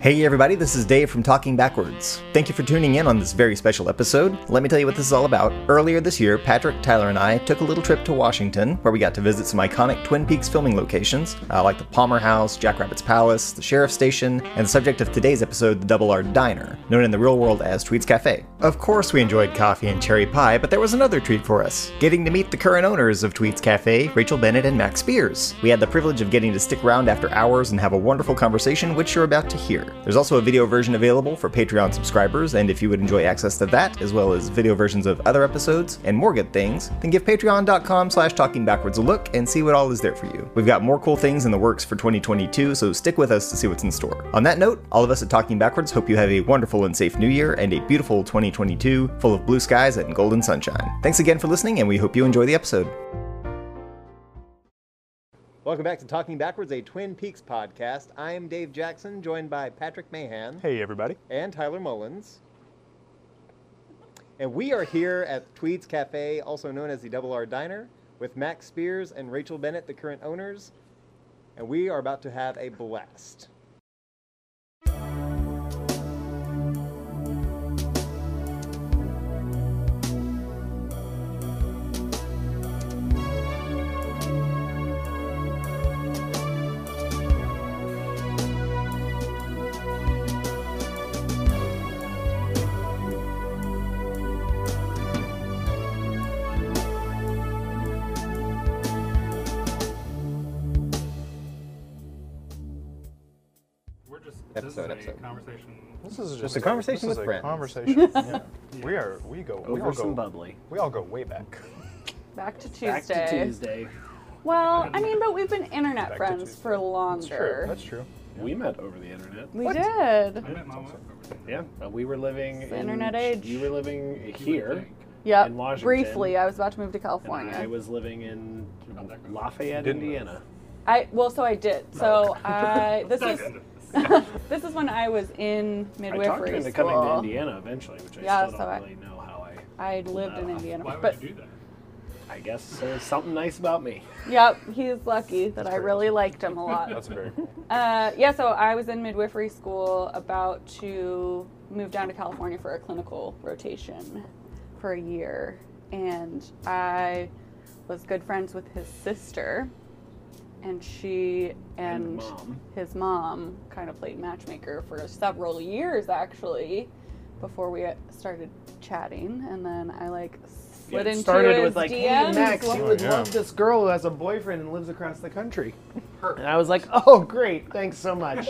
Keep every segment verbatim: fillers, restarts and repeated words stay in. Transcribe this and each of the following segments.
Hey everybody, this is Dave from Talking Backwards. Thank you for tuning in on this very special episode. Let me tell you what this is all about. Earlier this year, Patrick, Tyler, and I took a little trip to Washington, where we got to visit some iconic Twin Peaks filming locations, uh, like the Palmer House, Jackrabbit's Palace, the Sheriff's Station, and the subject of today's episode, the Double R Diner, known in the real world as Tweed's Cafe. Of course we enjoyed coffee and cherry pie, but there was another treat for us, getting to meet the current owners of Tweed's Cafe, Rachel Bennett and Max Spears. We had the privilege of getting to stick around after hours and have a wonderful conversation, which you're about to hear. There's also a video version available for Patreon subscribers, and if you would enjoy access to that, as well as video versions of other episodes and more good things, then give patreon.com slash talkingbackwards a look and see what all is there for you. We've got more cool things in the works for twenty twenty-two, so stick with us to see what's in store. On that note, all of us at Talking Backwards hope you have a wonderful and safe new year and a beautiful twenty twenty-two full of blue skies and golden sunshine. Thanks again for listening, and we hope you enjoy the episode. Welcome back to Talking Backwards, a Twin Peaks podcast. I am Dave Jackson, joined by Patrick Mahan. Hey, everybody. And Tyler Mullins. And we are here at Tweed's Cafe, also known as the Double R Diner, with Max Spears and Rachel Bennett, the current owners. And we are about to have a blast. Episode, this is episode. A conversation. This is just, Just a conversation this with is friends. A conversation. Yeah. We are. We go. We Over all some go. bubbly. We all go way back. Back to Tuesday. Back to Tuesday. Well, I mean, but we've been internet Back to friends Tuesday. for longer. That's true. That's true. We met over the internet. We What? did. I met my wife over there. Yeah, but we were living It's the in internet age. You were living You would here, think. Yep. in Washington. Briefly, I was about to move to and California. I was living in Lafayette, Didn't Indiana. I well, so I did. So I this Let's is dive into this. this is when I was in I talked midwifery her into school. coming to Indiana eventually, which I Yeah, still so don't I- really know how I. I lived in Uh, Indiana, Why would but you do that? I guess there's something nice about me. yep, he's lucky that I very really liked him a lot. That's very cool. Uh, yeah, so I was in midwifery school, about to move down to California for a clinical rotation for a year, and I was good friends with his sister, and she and, And mom. his mom kind of played matchmaker for several years, actually, before we started chatting, and then I like slid it into started his with like, D hey Ms. Max, you Oh, would yeah. love this girl who has a boyfriend and lives across the country. And I was like, oh great, thanks so much.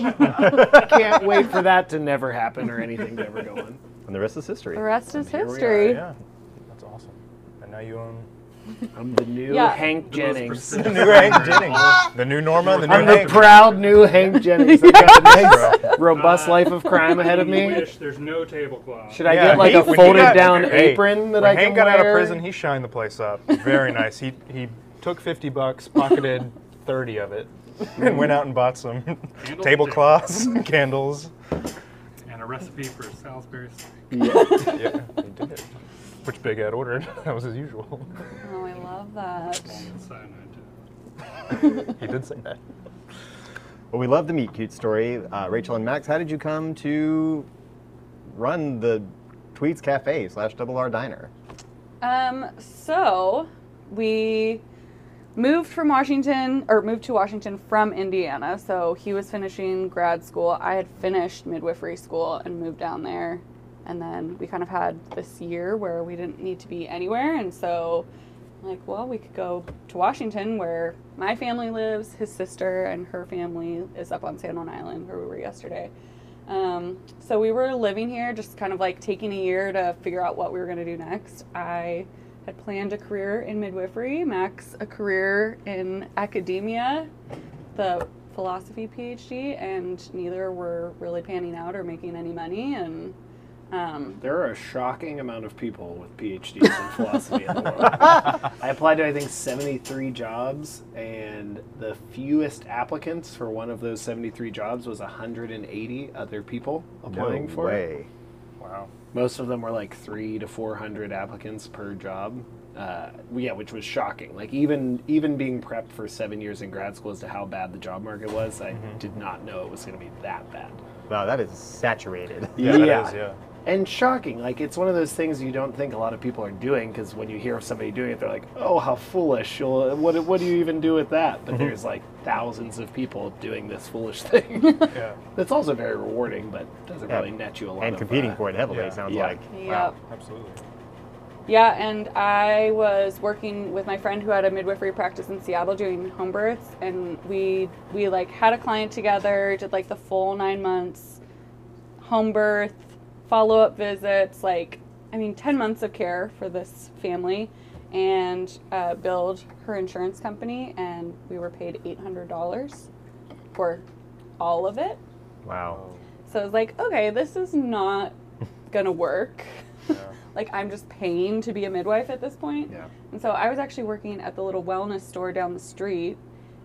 Can't wait for that to never happen or anything to ever go on. And the rest is history. The rest is Here we are, history. Yeah. That's awesome. And now you own I'm the new Yeah. Hank The most Jennings. prestigious the new Hank honor in Jennings, all of- the new Norma, the new I'm the Hank. proud new Hank Jennings. I've got a nice, robust Uh, life of crime ahead of me. Wish there's no tablecloth. Should I Yeah, get like he- a when he folded got- down hey, apron that when I can Hank got wear? out of prison, he shined the place up. Very nice. He he took fifty bucks, pocketed thirty of it, and went out and bought some Candles? tablecloths, candles. And a recipe for Salisbury steak. Yeah, he did. Which Big Ed ordered. That was as usual. Oh, I love that. Along with cyanide too. He did say that. Well, we love the meet cute story. Uh, Rachel and Max, how did you come to run the Tweed's Cafe slash Double R Diner? Um, so we moved from Washington, or moved to Washington from Indiana. So he was finishing grad school. I had finished midwifery school and moved down there. And then we kind of had this year where we didn't need to be anywhere. And so, like, well, we could go to Washington where my family lives. His sister and her family is up on San Juan Island, where we were yesterday. Um, so we were living here, just kind of like taking a year to figure out what we were going to do next. I had planned a career in midwifery, Max a career in academia, the philosophy PhD, and neither were really panning out or making any money. And um, There are a shocking amount of people with PhDs in philosophy in the world. I applied to, I think, seventy-three jobs, and the fewest applicants for one of those seventy-three jobs was one hundred eighty other people applying no for it. way. Wow. Most of them were like three to four hundred applicants per job. Uh, yeah, which was shocking. Like even even being prepped for seven years in grad school as to how bad the job market was, I Mhm. did not know it was going to be that bad. Wow, that is saturated. Yeah, Yeah. that is, yeah. And shocking. Like, it's one of those things you don't think a lot of people are doing, because when you hear of somebody doing it, they're like, oh, how foolish. You'll, what, what do you even do with that? But there's like thousands of people doing this foolish thing. Yeah. That's also very rewarding, but doesn't Yeah. really net you a lot And of, competing uh, for it heavily, yeah. it sounds Yeah. like. Yep. Absolutely. Yeah, and I was working with my friend who had a midwifery practice in Seattle doing home births, and we we like had a client together, did like the full nine months home birth, follow-up visits, like I mean ten months of care for this family, and uh, billed her insurance company, and we were paid eight hundred dollars for all of it. Wow. So I was like, okay, this is not gonna work. Yeah. Like, I'm just paying to be a midwife at this point. Yeah. And so I was actually working at the little wellness store down the street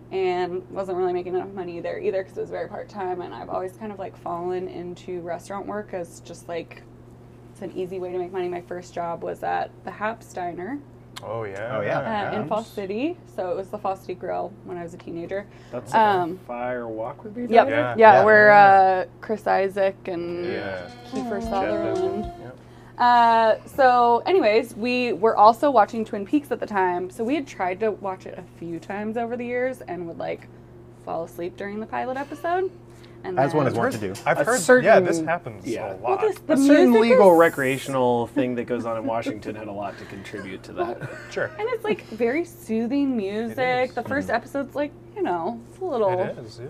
and wasn't really making enough money there either because it was very part-time. And I've always kind of like fallen into restaurant work as just like, it's an easy way to make money. My first job was at the Haps Diner Oh, yeah. Oh, yeah. uh, in Fall City. So it was the Fall City Grill when I was a teenager. That's Um, a fire walk with me. Yep. Diner? Yeah, Yeah. where uh, Chris Isaac and Yeah. Kiefer Jeff Sutherland. Bezos. Yep. Uh, so anyways, we were also watching Twin Peaks at the time. So we had tried to watch it a few times over the years and would like fall asleep during the pilot episode. And As one then- is wont to do. I've A heard, certain- yeah, this happens yeah. a Well, lot. this, the A certain music legal is- recreational thing that goes on in Washington had a lot to contribute to that. Sure. And it's like very soothing music. is. The first episode's like, you know, it's a little It is, yeah.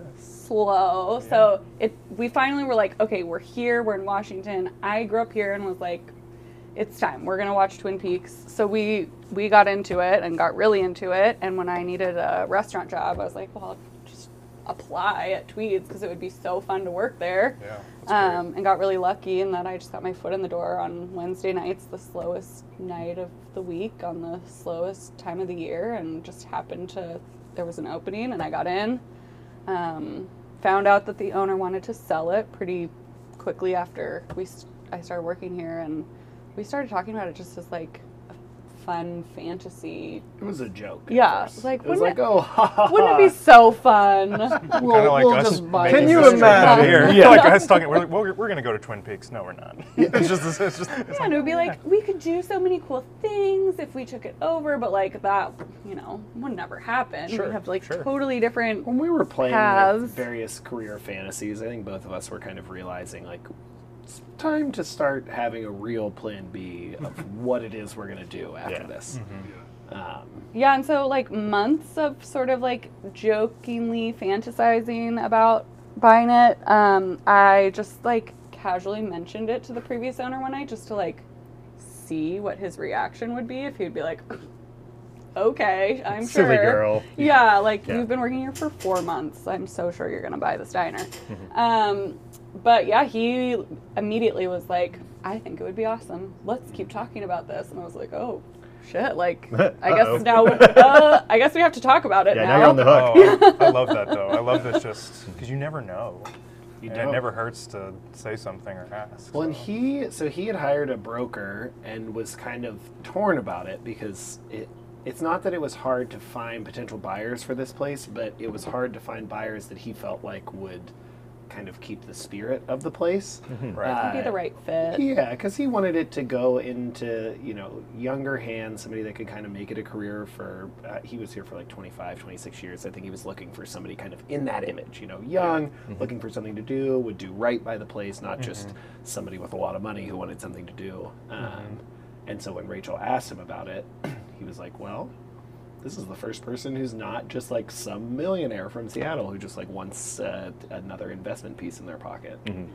slow. So it we finally were like, okay, we're here, we're in Washington. I grew up here and was like, it's time. We're gonna watch Twin Peaks. So we we got into it and got really into it. And when I needed a restaurant job, I was like, well, I'll just apply at Tweeds because it would be so fun to work there. Yeah. That's great. Um, and got really lucky in that I just got my foot in the door on Wednesday nights, the slowest night of the week, on the slowest time of the year, and just happened to, there was an opening and I got in. Um, found out that the owner wanted to sell it pretty quickly after we st- I started working here, and we started talking about it just as like a fun fantasy. It was a joke. at Yeah, first. like, it was wouldn't like, oh, ha, ha, ha. Wouldn't it be so fun? We'll, Kind of like we'll us. just buy making this you this trip out imagine? Here. Yeah. Like us talking, we're, like, well, we're, we're going to go to Twin Peaks. No, we're not. It's just, it's just, it's Yeah, and it would be like, we could do so many cool things if we took it over, but like that, you know, would never happen. Sure, We'd have like sure. totally different. When we were playing Paths. with various career fantasies, I think both of us were kind of realizing, like, it's time to start having a real plan B of what it is we're going to do after Yeah. this. Um, Yeah, and so like months of sort of like jokingly fantasizing about buying it. Um, I just like casually mentioned it to the previous owner one night just to like see what his reaction would be if he'd be like, okay, I'm sure. Silly girl. Yeah, like Yeah. you've been working here for four months. I'm so sure you're gonna buy this diner. Um, but yeah, he immediately was like, I think it would be awesome. Let's keep talking about this. And I was like, oh shit, like I Uh-oh. guess now uh, I guess we have to talk about it Yeah, now. now you're on the hook. Oh, I, I love that though. I love this just because you never know. You and don't. it never hurts to say something or ask. Well, and so. he, so he had hired a broker and was kind of torn about it because it, it's not that it was hard to find potential buyers for this place, but it was hard to find buyers that he felt like would kind of keep the spirit of the place. Right. Be the right fit. Yeah, because he wanted it to go into, you know, younger hands, somebody that could kind of make it a career for, uh, he was here for like twenty-five, twenty-six years. I think he was looking for somebody kind of in that image, you know, young, looking for something to do, would do right by the place, not just somebody with a lot of money who wanted something to do. Um, and so when Rachel asked him about it, he was like, well, this is the first person who's not just like some millionaire from Seattle who just like wants uh, another investment piece in their pocket.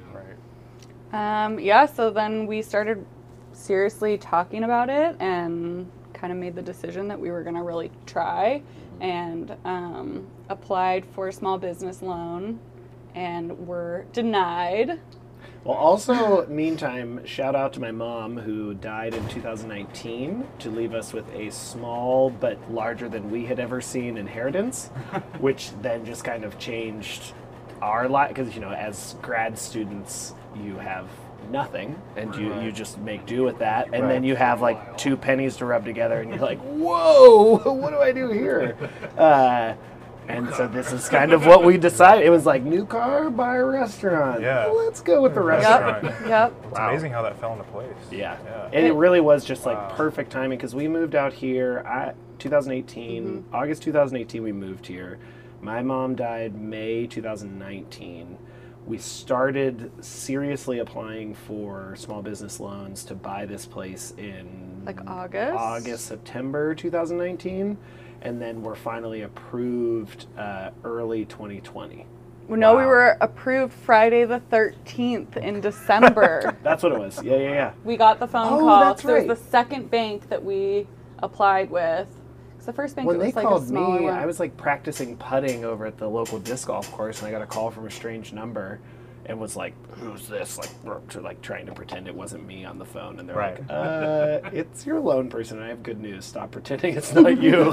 Right. Um, yeah, so then we started seriously talking about it and kind of made the decision that we were going to really try, and um, applied for a small business loan and were denied. Well, also, meantime, shout out to my mom who died in two thousand nineteen to leave us with a small but larger than we had ever seen inheritance, which then just kind of changed our life. Because, you know, as grad students, you have nothing and you, you just make do with that. And then you have like two pennies to rub together and you're like, whoa, what do I do here? Uh, And so this is kind of what we decided. It was like, new car, buy a restaurant. Yeah. Let's go with the Yep. restaurant. Yep. It's amazing how that fell into place. Yeah. Yeah. And it really was just like Wow. perfect timing because we moved out here at twenty eighteen, August twenty eighteen we moved here. My mom died May twenty nineteen. We started seriously applying for small business loans to buy this place in Like August? August, September twenty nineteen, and then we're finally approved uh, early twenty twenty. No, we Wow. were approved Friday the thirteenth in December. That's what it was. Yeah, yeah, yeah. We got the phone Oh, call. that's So it was right. the second bank that we applied with. 'Cause the first bank When it they was like a called smaller me, one. I was like practicing putting over at the local disc golf course, and I got a call from a strange number, and was like, "Who's this?" Like, to like trying to pretend it wasn't me on the phone, and they're Right. like, "Uh, it's your loan person. And I have good news. Stop pretending it's not you."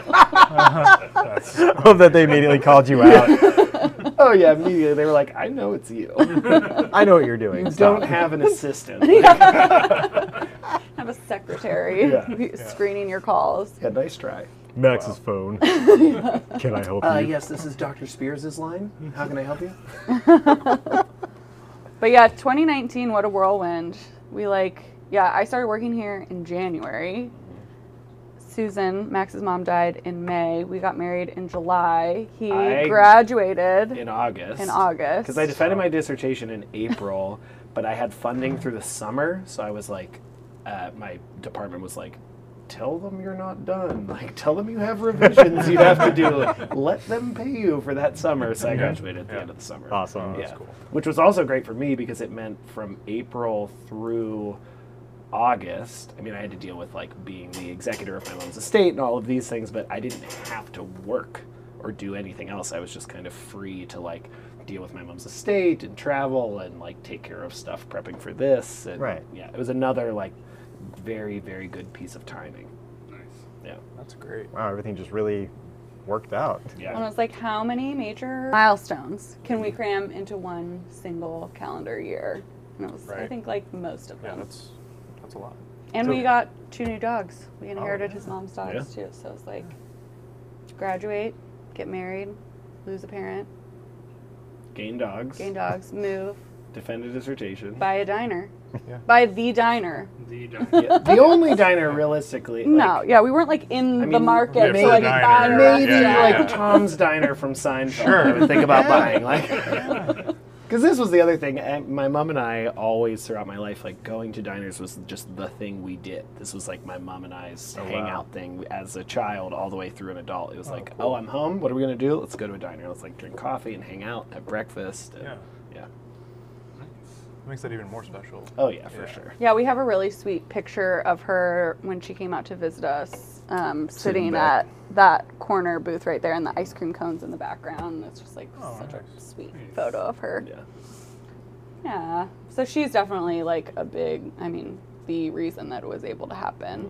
Hope that they immediately called you out. Oh yeah, immediately they were like, "I know it's you. I know what you're doing. You Stop. don't have an assistant." have a secretary Yeah. screening your calls. Yeah, nice try. Max's phone. Can I help Uh, you? yes, this is Doctor Spears' line. How can I help you? But yeah, twenty nineteen, what a whirlwind. We like, yeah, I started working here in January. Susan, Max's mom, died in May. We got married in July. He I- graduated In August. in August. Because I defended my dissertation in April, but I had funding through the summer, so I was like, uh, my department was like, tell them you're not done. Like, tell them you have revisions you have to do. Let them pay you for that summer. So I graduated at the Yeah. end of the summer. Awesome. Yeah. That's cool. Which was also great for me because it meant from April through August, I mean, I had to deal with like being the executor of my mom's estate and all of these things, but I didn't have to work or do anything else. I was just kind of free to like deal with my mom's estate and travel and like take care of stuff prepping for this. And Right. yeah, it was another like very, very good piece of timing. Nice. Yeah. That's great. Wow, everything just really worked out. Yeah. And I was like, how many major milestones can we cram into one single calendar year? And it was, I Right. think, like most of Yeah, them. that's that's a lot. And So- we got two new dogs. We inherited his mom's dogs Yeah. too. So it was like, graduate, get married, lose a parent, Gain dogs. gain dogs, move, Defend a dissertation. buy a diner. Yeah. Buy the diner. The diner. Yeah, the only diner realistically. Like, no, yeah, we weren't like in I the mean, market yeah, to for like the buy diner, a Maybe Yeah, yeah, like yeah. Tom's Diner from Seinfeld. Sure. I would think about buying like. Because this was the other thing. eh, My mom and I always throughout my life, like going to diners was just the thing we did. This was like my mom and I's Oh, wow. hangout thing as a child, all the way through an adult. It was like, cool. oh, I'm home. What are we gonna do? Let's go to a diner. Let's like drink coffee and hang out, have breakfast. And, Yeah. yeah. It makes that even more special. Oh yeah, for Yeah. sure. Yeah, we have a really sweet picture of her when she came out to visit us, um, sitting back. at that corner booth right there, and the ice cream cones in the background. It's just like Oh, such nice. a sweet Nice. photo of her. Yeah. Yeah. So she's definitely like a big, I mean, the reason that it was able to happen.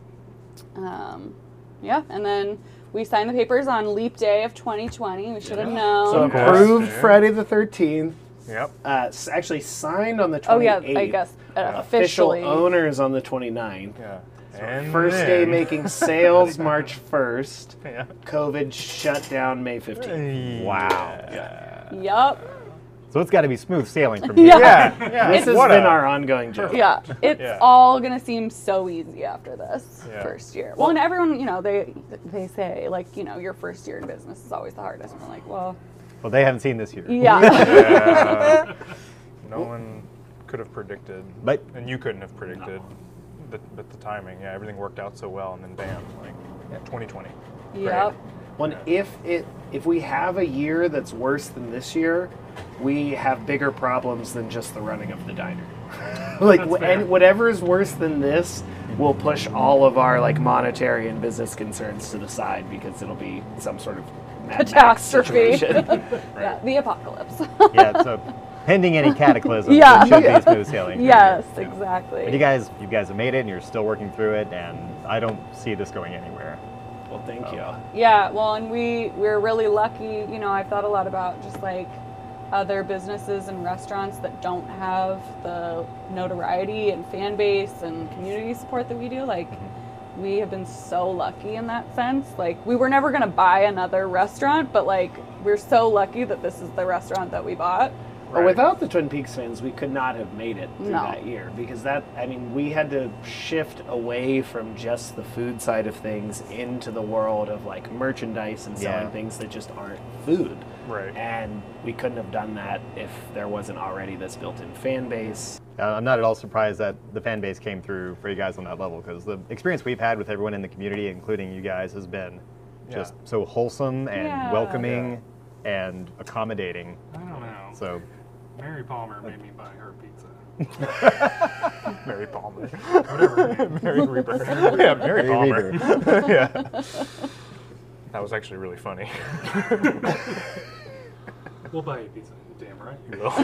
Um, yeah, and then we signed the papers on Leap Day of twenty twenty. We should have known. So Of course. approved Yeah. Friday the thirteenth. Yep. Uh, s- actually signed on the oh yeah, twenty-eighth. I guess uh, Yeah. Official officially. owners on the twenty-ninth. Yeah. And First day then- making sales March first. Yeah. COVID shut down May fifteenth. Wow. Yeah. Yup. So it's got to be smooth sailing from here. Yeah. Yeah. Yeah. This has What been a- our ongoing joke. Yeah, it's Yeah. all gonna seem so easy after this Yeah. first year. Well, and everyone, you know, they they say like, you know, your first year in business is always the hardest. And we're like, well, Well, they haven't seen this year. yeah, Yeah. No one could have predicted, But and you couldn't have predicted, the, but the timing. Yeah, everything worked out so well, and then bam, like twenty twenty. yep. When if it if we have a year that's worse than this year, we have bigger problems than just the running of the diner. like wh- and whatever is worse than this will push all of our like monetary and business concerns to the side because it'll be some sort of Mad Max Catastrophe. situation. Yeah, the apocalypse. yeah, so pending any cataclysm, Yeah. it should be smooth sailing. Yes, But exactly. you guys, you guys have made it, and you're still working through it, and I don't see this going anywhere. Well, thank you. Yeah, well, and we we're really lucky. You know, I've thought a lot about just like other businesses and restaurants that don't have the notoriety and fan base and community support that we do. Like, we have been so lucky in that sense. Like, we were never going to buy another restaurant, but like, we're so lucky that this is the restaurant that we bought. But without the Twin Peaks fans, we could not have made it through No. that year because that, I mean, we had to shift away from just the food side of things into the world of like merchandise and selling Yeah. things that just aren't food. Right. And we couldn't have done that if there wasn't already this built-in fan base. Uh, I'm not at all surprised that the fan base came through for you guys on that level, because the experience we've had with everyone in the community, including you guys, has been just Yeah. so wholesome and Yeah. welcoming and accommodating. I don't know. So Mary Palmer made me buy her pizza. Mary Palmer. Whatever. Mary Reaper. Yeah, Mary, Mary Palmer. Reaper. Yeah. That was actually really funny. We'll buy you pizza. Damn right. You will.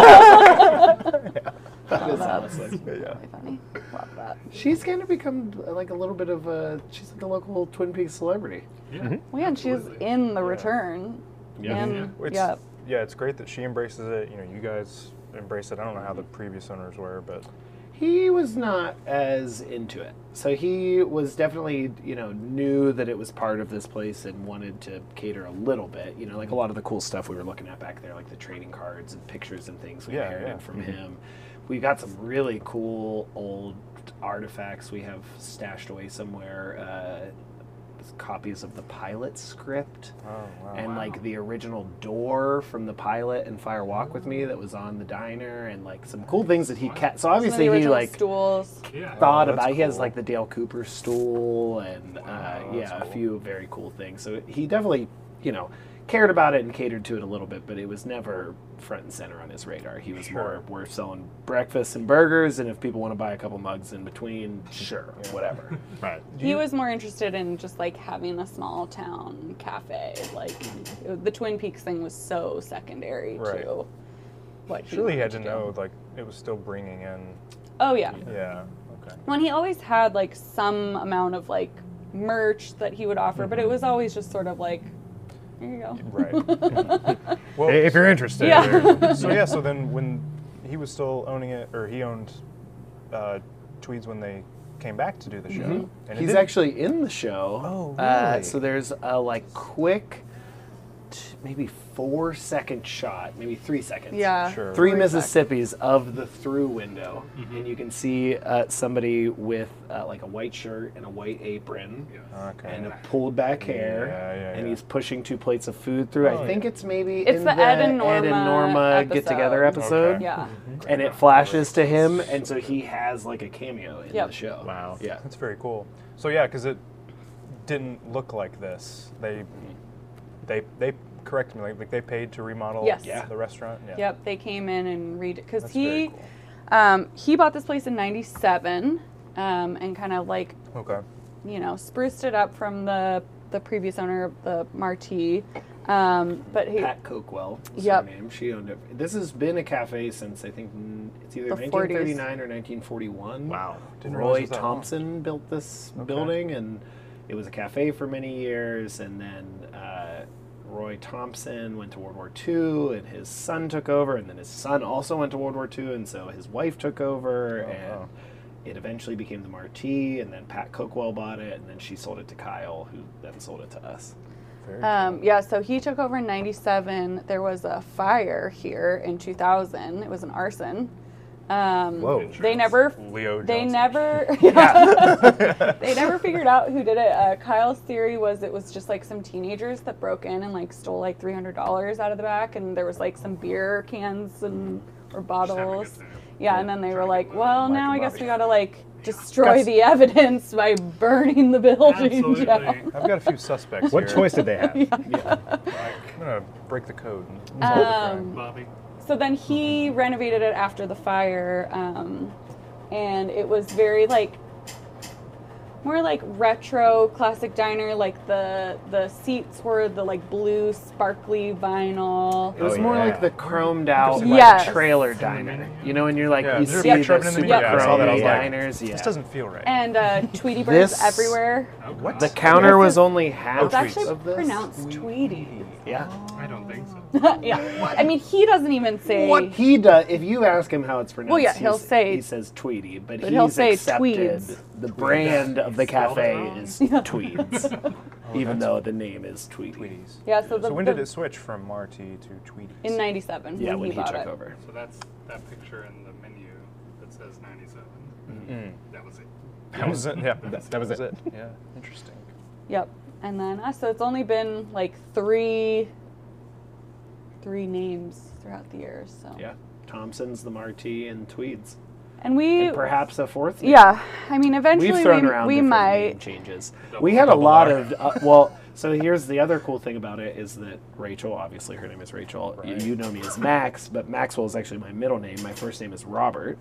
That is that's honestly. Yeah. really funny. Love that. She's kind of become uh, like a little bit of a, she's like a local Twin Peaks celebrity. Yeah. Well, yeah, and she's Absolutely. in the Yeah. return. Yeah. And, It's, yeah. yeah, it's great that she embraces it. You know, you guys embrace it. I don't know how the previous owners were, but He was not as into it. So he was definitely, you know, knew that it was part of this place and wanted to cater a little bit. You know, like a lot of the cool stuff we were looking at back there, like the trading cards and pictures and things we Yeah, inherited yeah. from him. We got some really cool old artifacts we have stashed away somewhere. Uh, copies of the pilot script. oh wow. And like the original door from the pilot and Fire Walk with Me that was on the diner, and like some cool things that he kept. So Some of obviously the he original like stools. Yeah. thought Oh, that's about. He has cool. like the Dale Cooper stool and uh, Wow, yeah, that's a cool. few very cool things. So he definitely, you know, cared about it and catered to it a little bit, but it was never front and center on his radar. He was more, Sure. we're selling breakfast and burgers, and if people want to buy a couple mugs in between, sure, whatever. right. He was more interested in just like having a small town cafe. Like the Twin Peaks thing was so secondary Right. to what he Surely he had wanted to do. know, like, it was still bringing in. Oh yeah. Yeah. Okay. When he always had like some amount of like merch that he would offer, but it was always just sort of like, here you go. Right. Well, If you're interested. Yeah. so yeah, so then when he was still owning it, or he owned uh, Tweeds when they came back to do the show. And it He's didn't- actually in the show. Oh, Uh, really? so there's a like quick, t- maybe four second shot, maybe three seconds. Yeah. Sure. Three Three Mississippis of the through window, and you can see uh, somebody with uh, like a white shirt and a white apron. Okay. And a pulled back hair, Yeah, yeah, and yeah. he's pushing two plates of food through. Oh, I think yeah. it's maybe It's in the Ed and Norma Norma get together episode. episode. Okay. Yeah. And it flashes to him, and so he has like a cameo in Yep. the show. Wow. Yeah. That's very cool. So yeah, because it didn't look like this. They, they, they corrected me. Like, like they paid to remodel Yes. Yeah. the restaurant. Yeah. Yep, they came in and read it because That's he very cool. um, he bought this place in ninety-seven um, and kind of like Okay. you know spruced it up from the the previous owner of the Marti. Um, but he Pat Coquell is Yep. her name. She owned it. This has been a cafe since I think mm, it's either The nineteen forties. thirty-nine or nineteen forty-one. Wow. Didn't realize it Roy was that long. Thompson built this building, and it was a cafe for many years. And then uh, Roy Thompson went to World War Two, and his son took over. And then his son also went to World War Two, and so his wife took over. Oh, and wow. it eventually became the Marti, and then Pat Coquell bought it, and then she sold it to Kyle, who then sold it to us. Very Um, yeah, so he took over in ninety-seven. There was a fire here in two thousand. It was an arson. Um, Whoa. They never, Leo they Johnson. never, yeah. They never figured out who did it. Uh, Kyle's theory was it was just like some teenagers that broke in and like stole like three hundred dollars out of the back, and there was like some beer cans and or bottles. Just having a good time. Yeah, and then they were like, well, Mike now I and guess Bobby. we gotta like destroy Guys. the evidence by burning the building Absolutely. down. I've got a few suspects What here. choice did they have? I'm gonna break the code. And solve the crime. Um, Bobby. So then he renovated it after the fire, um, and it was very like more like retro classic diner. Like the the seats were the like blue sparkly vinyl. It was Oh, more yeah. like the chromed out Yes. like, trailer diner. You know, when you're like, Yeah, you there's see a the picture of it in the super media. I saw that, I chromy was like, diners. Yeah. This doesn't feel right. And uh, Tweety birds This- everywhere. What? The counter This was is- only half It's actually of this. pronounced Tweety. Yeah. I don't think so. Yeah, I mean he doesn't even say. What he does, if you ask him how it's pronounced, Well, yeah, he'll he's- say- he says Tweety, but, but he's he'll say accepted Tweeds. the brand of the Spelled it cafe wrong? is Tweeds, Oh, even that's- though the name is Tweety. Tweeties. Yeah, so the, So when the- did it switch from Marty to Tweeties? in ninety-seven Yeah, when, when he, he bought took it. over. So that's that picture in the menu that says ninety-seven. Mm. That was it. That was it. Yeah, that, that was it. Yeah, interesting. Yep. And then us, so it's only been like three three names throughout the years. So Yeah, Thompson's, the Marty, and Tweeds, And we and perhaps a fourth. name. yeah, I mean eventually We've thrown we, around we different might name changes. We had a Double lot R. of uh, well. So here's the other cool thing about it is that Rachel, obviously her name is Rachel. You- Right. You know me as Max, but Maxwell is actually my middle name. My first name is Robert.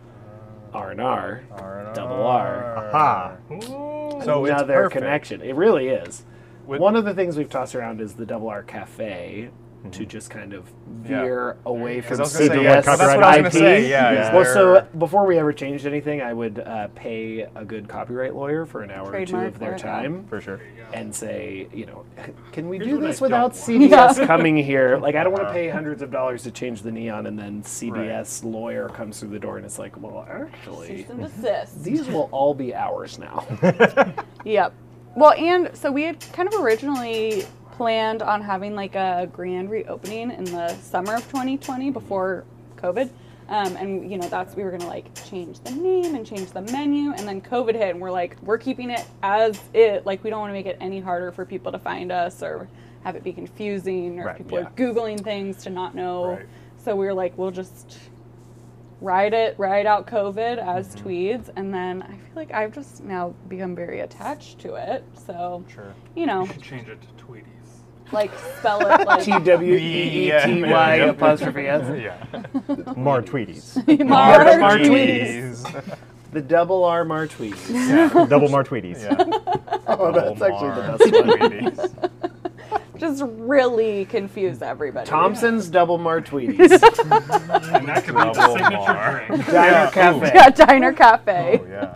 R and R, R. double R. Aha. So it's Another perfect. connection. It really is. With- One of the things we've tossed around is the Double R Cafe to just kind of Yeah. veer away from I was gonna say, C B S yeah, that's what I was gonna I P. say, yeah, is Well, there- so before we ever changed anything, I would uh, pay a good copyright lawyer for an hour or two Trademark of their for it, yeah. time. For sure. And say, you know, can we Here's do what I this don't without want. C B S Yeah. coming here? Like, I don't want to pay hundreds of dollars to change the neon, and then C B S lawyer comes through the door, and it's like, well, actually, cease and desist. these will all be ours now. Yep. Well, and so we had kind of originally planned on having like a grand reopening in the summer of twenty twenty before COVID. Um, and you know, that's, we were gonna like change the name and change the menu, and then COVID hit and we're like, we're keeping it as it, like we don't wanna make it any harder for people to find us or have it be confusing or Right, people yeah. are Googling things to not know. Right. So we were like, we'll just ride it, ride out COVID as Tweeds, and then I feel like I've just now become very attached to it. So, Sure. you know, You should change it to Tweeties. like spell it like T W E E T Y Yeah. apostrophe S. Yeah. More Tweeties. Mar- Mar- Tweeds. Tweeties. The double R Martweeds. Yeah. Double more Tweeties. Yeah. Oh, that's Double actually the Mar best one. Tweeties. Just really confuse everybody. Thompson's double Martweeds. And that could be the Double signature Mar. drink. Diner Yeah. Cafe. Yeah, Diner Cafe. Oh yeah.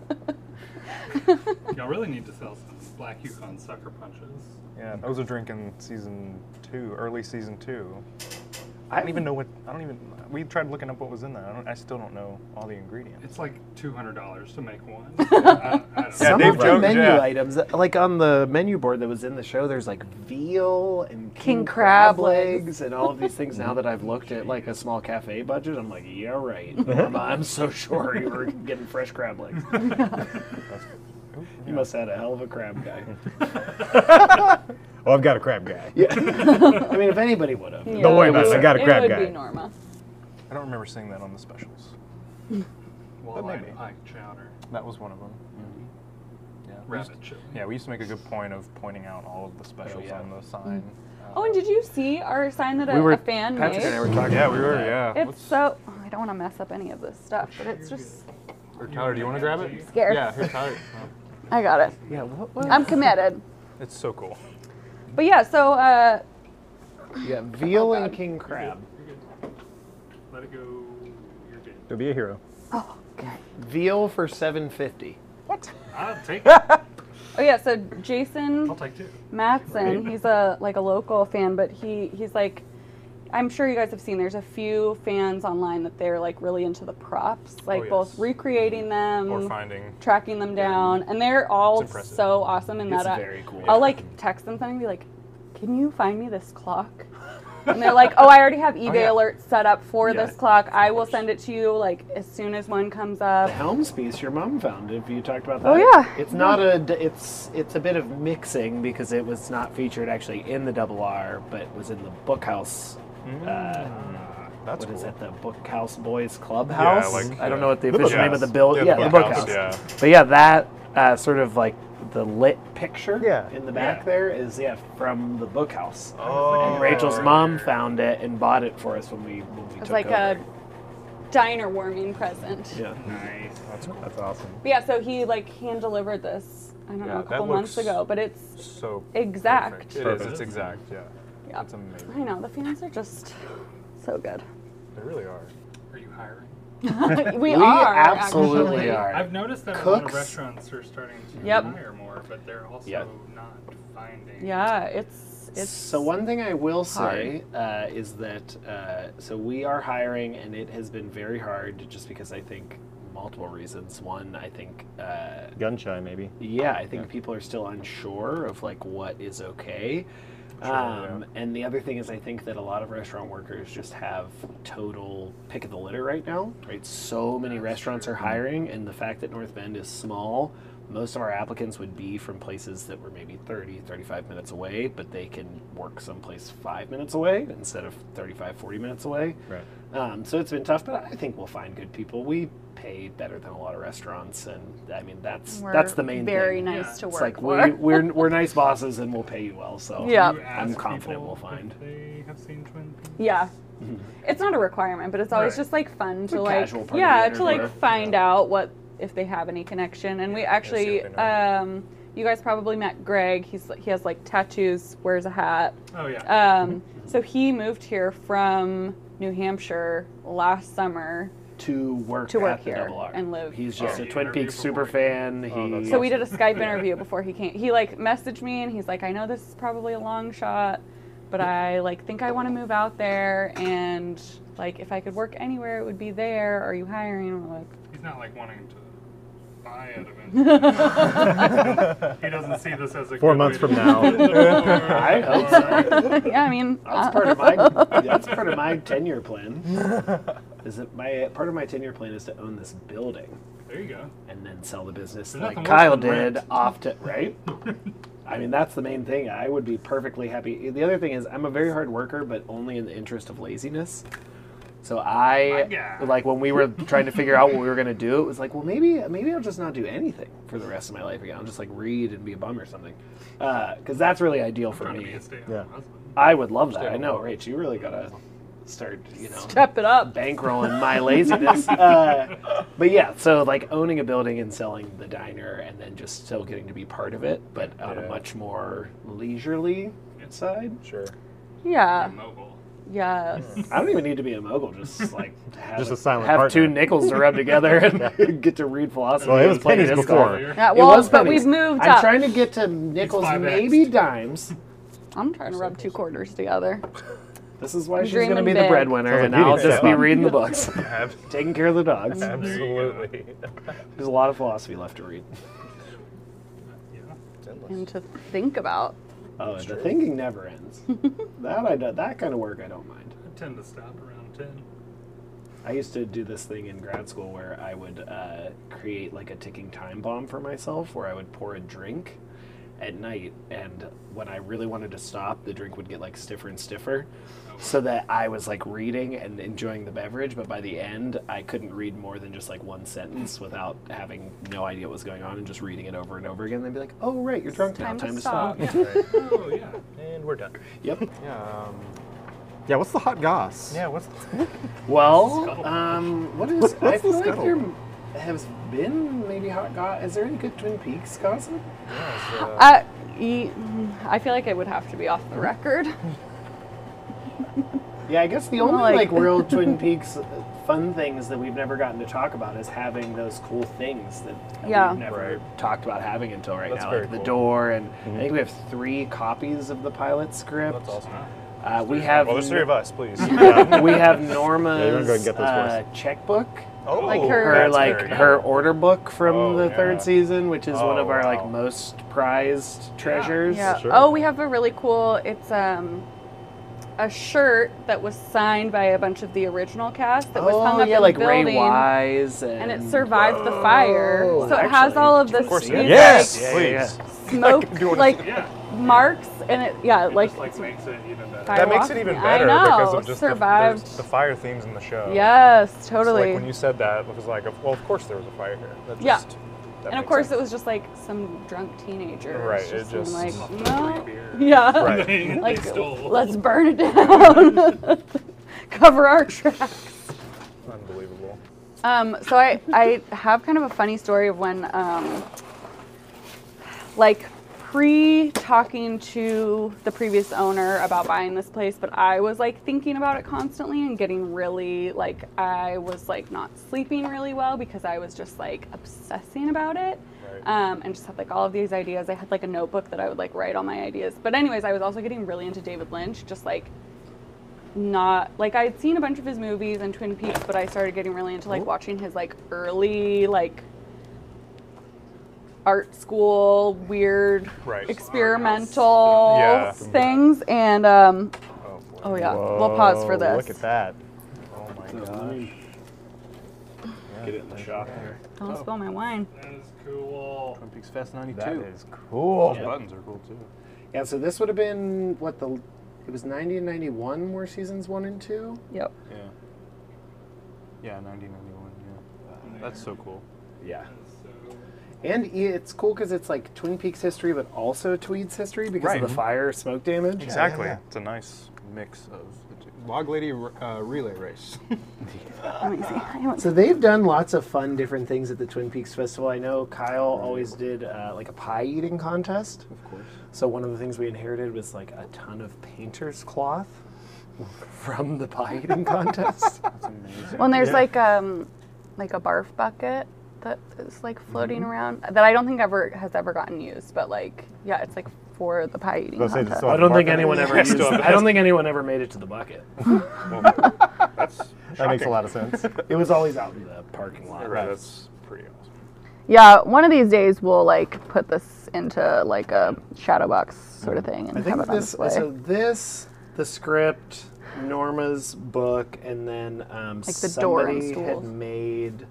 Y'all really need to sell some Black Yukon sucker punches. Yeah. That was a drink in season two, early season two. I I don't even know what. I don't even. We tried looking up what was in there. I, don't, I still don't know all the ingredients. It's like two hundred dollars to make one. I, I don't know. Yeah, Some Dave of the joked, menu yeah. items, like on the menu board that was in the show, there's like veal and king, King crab, crab legs legs. and all of these things. Now that I've looked at like a small cafe budget, I'm like, yeah, right. I'm, I'm so sure you were getting fresh crab legs. You must have had a hell of a crab guy. Oh, I've got a crab guy. Yeah. I mean, if anybody would have. Yeah, Don't worry about it. I got a it crab would guy. be Norma. I don't remember seeing that on the specials. Walleye maybe. pike chowder. That was one of them. Yeah. we used- Rabbit chili. Yeah, we used to make a good point of pointing out all of the specials yeah. on the sign. Oh, and did you see our sign that a, We were, a fan Patrick made? and I were talking Yeah, about we were. that. Yeah. It's Let's- so. Oh, I don't want to mess up any of this stuff, but it's just Or Tyler, do you want to grab it? scared. Yeah, here, Tyler. I got it. Yeah, what was I'm committed. It's so cool. But yeah, so uh, Yeah, veal Oh, and God. king crab. Let it go. You're good. You'll be a hero. oh, okay. Veal for seven fifty. I'll take it. Oh yeah, so Jason I'll take two. Matson, he's a like a local fan, but he he's like, I'm sure you guys have seen. There's a few fans online that they're like really into the props, like Oh, yes. both recreating them, Or finding. tracking them down, and they're all It's impressive. so awesome. And It's that I, very cool. I'll like text them something and be like, "Can you find me this clock?" And they're like, "Oh, I already have eBay yeah. alerts set up for Yeah. this clock. I will send it to you like as soon as one comes up." The Helms piece your mom found. Have you talked about that? Oh, yeah. It's not a. d- It's it's a bit of mixing because it was not featured actually in the Double R, but was in the Bookhouse. Uh, That's what cool. is it? The Bookhouse Boys Clubhouse. like, I don't uh, know what the the official name Bookhouse. of the bill. Yeah, Yeah, the the Bookhouse, Bookhouse. yeah. But yeah, that uh, sort of like the lit picture Yeah. in the back Yeah. there is yeah from the Bookhouse. Oh. And Rachel's mom found it and bought it for us when we when we It's took like over. a diner warming present. Yeah. Nice. That's cool. That's awesome. But yeah, so he like hand delivered this. I don't Yeah, know, a that couple months looks ago, but it's So exact. perfect. It is. Perfect. It's exact. Yeah. Yeah. It's amazing. I know the fans are just so good. They really are. Are you hiring? we, We are absolutely actually. are. I've noticed that a lot of Cooks. restaurants are starting to Yep. hire more, but they're also Yep. not finding. Yeah, it's it's So one thing I will say uh, is that uh, so we are hiring, and it has been very hard just because I think multiple reasons. One, I think, uh, Gun shy, maybe. yeah, I think Yeah. people are still unsure of like what is okay. Sure, um, And the other thing is, I think that a lot of restaurant workers just have total pick of the litter right now. Right, so many restaurants are hiring, and the fact that North Bend is small, most of our applicants would be from places that were maybe thirty, thirty-five minutes away, but they can work someplace five minutes away instead of thirty-five, forty minutes away. Right. Um, so it's been tough, but I think we'll find good people. We pay better than a lot of restaurants, and I mean that's We're that's the main very thing. nice Yeah. to It's work like for. we, we're we're nice bosses, and we'll pay you well. So Yeah. You I'm ask confident people we'll find. if they have seen Twin Peaks. Yeah. It's not a requirement, but it's always Right. just like fun It's to a like casual part of yeah, the to like interview. find out what if they have any connection. And we actually see what they know. um you guys probably met Greg. He's he has like tattoos, wears a hat. Oh yeah. Um so he moved here from New Hampshire last summer. to work To work at the here Double R. and live He's Oh, just a he Twin interviewed Peaks before super he fan. Oh, He that's So we did a Skype interview before he came. He like messaged me and he's like, I know this is probably a long shot, but I like think I want to move out there, and like if I could work anywhere, it would be there. Are you hiring? And we're like, He's not like wanting to buy it eventually. He doesn't see this as a Four good months way from to now. get in the door. I hope so. yeah, I mean, That's uh, part of my that's part of my ten-year plan. Is that my part of my ten-year plan is to own this building There you go. and then sell the business There's like nothing worse Kyle than did rent. off to right. I mean that's the main thing. I would be perfectly happy. The other thing is I'm a very hard worker, but only in the interest of laziness. So I Yeah. like when we were trying to figure out what we were gonna do, it was like, well, maybe maybe I'll just not do anything for the rest of my life again. I'll just like read and be a bum or something, because that's really ideal for Trying to be me. a stay-at-home Yeah. husband. I would love that. Stay I know, home. Rach. You really gotta start, you know, step it up. bankrolling my laziness. Uh, but yeah, so like owning a building and selling the diner, and then just still getting to be part of it, but on a Yeah. much more leisurely side. Sure. Yeah. Mogul. Yes. I don't even need to be a mogul. Just like have, Just a silent have partner. two nickels to rub together and get to read philosophy. Well, it was and play pennies disc before. golf. Yeah. It Well, was but pennies. we've moved I'm up. trying to get to nickels, five X. maybe dimes. I'm trying to rub two quarters together. This is why I'm she's going to dreaming be the big. breadwinner, Sounds and like I'll beauty just be step up. reading the books, Ab- taking care of the dogs. Absolutely. There's a lot of philosophy left to read. Yeah. And to think about. Oh, the thinking never ends. that I do, that kind of work I don't mind. I tend to stop around ten. I used to do this thing in grad school where I would uh, create like a ticking time bomb for myself, where I would pour a drink at night, and when I really wanted to stop, the drink would get like stiffer and stiffer, so that I was like reading and enjoying the beverage, but by the end I couldn't read more than just like one sentence without having no idea what was going on and just reading it over and over again. They'd be like, "Oh right, you're drunk now. Time to Time to stop." stop." Right. Oh yeah. And we're done. Yep. Yeah. Um, Yeah, what's the hot goss? yeah. What's Well, um, what is? I What's the feel like scuttle? there has been maybe hot gossip. Is there any good Twin Peaks gossip? yeah, uh, Uh, e- I feel like it would have to be off the record. Yeah, I guess the Well, only like- like real Twin Peaks uh, fun things that we've never gotten to talk about is having those cool things that Yeah. we've never Right. talked about having until right That's now, very like the cool. door, and I think we have three copies of the pilot script. that's awesome. Uh, we have Well, there's three of us, please. we have Norma's Yeah, you wanna go and get those for uh, us? checkbook. Oh, Like her- Her that's like very- her order book from Oh, the yeah. third season, which is one Oh, of our like wow. most prized treasures. Yeah. Sure. Oh, we have a really cool. It's um, a shirt that was signed by a bunch of the original cast that was Oh hung up yeah, in like the Ray building, Wise, and, and it survived the fire. Oh, So it has actually, all of this of course, these, yes. Yeah, Please. yeah, like smoke Do you wanna like Yeah. marks, and it yeah It like, just like makes it even better. Fire That makes walk- it even I better know, because of just the, survived. there's the fire themes in the show. yes, It's totally. like when you said that, it was like, well, of course there was a fire here. That Yeah. just, that and of makes course, sense. it was just like some drunk teenager. Right, Just it being just- like Off the no, free beer. yeah, Right. They like stole. let's burn it down, cover our tracks. Unbelievable. Um, so I, I have kind of a funny story of when, um, like, pre-talking to the previous owner about buying this place, but I was, like, thinking about it constantly and getting really, like, I was, like, not sleeping really well because I was just, like, obsessing about it. Right. Um, and just had, like, all of these ideas. I had, like, a notebook that I would, like, write all my ideas. But anyways, I was also getting really into David Lynch, just, like, not like I'd seen a bunch of his movies and Twin Peaks, but I started getting really into like watching his like early like art school weird Right. experimental Yeah. things and um Oh, boy. oh yeah, we'll pause for Whoa, this. Look at that. Oh my So gosh. let me get it in the shop here. Don't spill my wine. That is cool. Twin Peaks Fest ninety-two. That is cool. Those buttons are cool too. Yeah, so this would have been what the it was ninety and ninety-one were seasons one and two. Yep. Yeah. Yeah, nineteen ninety-one. Yeah. That's so cool. Yeah. And i- it's cool because it's like Twin Peaks history, but also Tweed's history because Right. of the fire smoke damage. Exactly. yeah. It's a nice mix of the two. Log Lady uh, relay race. Let me see. I haven't- So they've done lots of fun, different things at the Twin Peaks Festival. I know Kyle always did uh, like a pie eating contest. Of course. So one of the things we inherited was like a ton of painter's cloth from the pie eating contest. That's amazing. Well, and there's Yeah. like um like a barf bucket that is like floating Mm-hmm. around that I don't think ever has ever gotten used, but like yeah, it's like for the pie eating Let's say contest. the I don't think anyone Yeah, ever used, still I don't think anyone ever made it to the bucket. Well, that's That makes a shocking. lot of sense. It was always out in the parking lot. Right. That's pretty awesome. Yeah, one of these days we'll like put this into like a shadow box sort of thing and I have think it on this, display. so this, the script, Norma's book, and then um, Like the door and somebody had stools. made